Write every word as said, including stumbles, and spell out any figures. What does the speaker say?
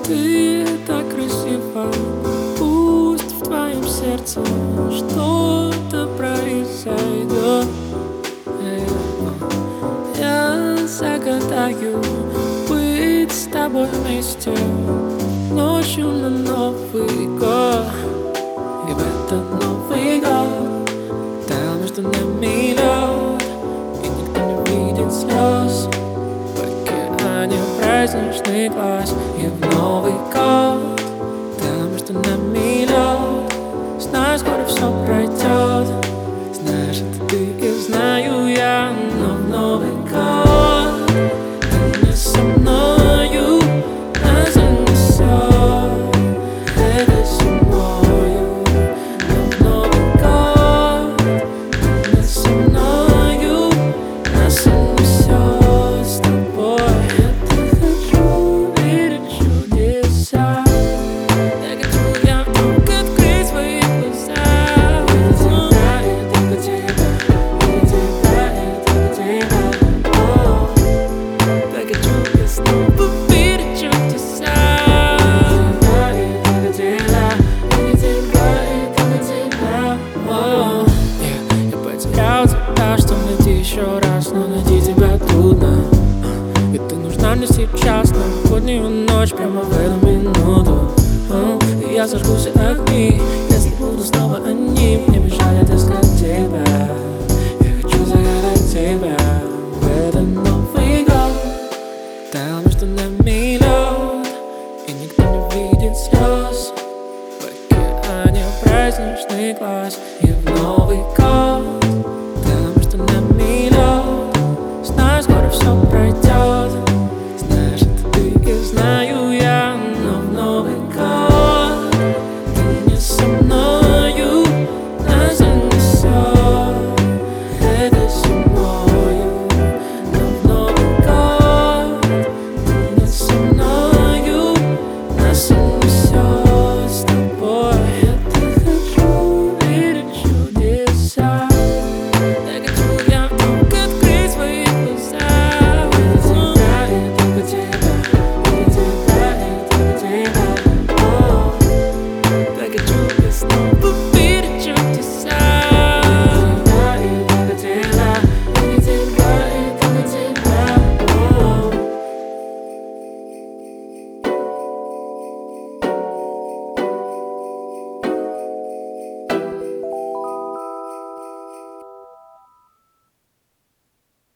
Ты так красива, пусть в твоем сердце что-то произойдет. Я загадаю быть с тобой вместе ночью на Новый год. И в этот Новый год там между нами лед, и никто не видит слез. В океане праздничный глаз. И в Новый год там между нами лед. Знаю, скоро все пройдет. Знаешь, это ты и знаю я. Но в Новый год ты не со мною, нас занесет этой зимою. Но в Новый год ты не со мною, нас занесет с тобой. Я хочу верить в чудеса. Я хочу я вдруг открыть свои глаза. Что найти еще раз, но найти тебя трудно. И ты нужна мне сейчас, новогоднюю ночь, прямо в эту минуту. И я зажгу все огни, если буду снова одним. Мне мешает искать тебя. Я хочу загадать тебя в этот Новый год. Там между нами лед, и никто не видит слез. В океане праздничный глаз. И в Новый год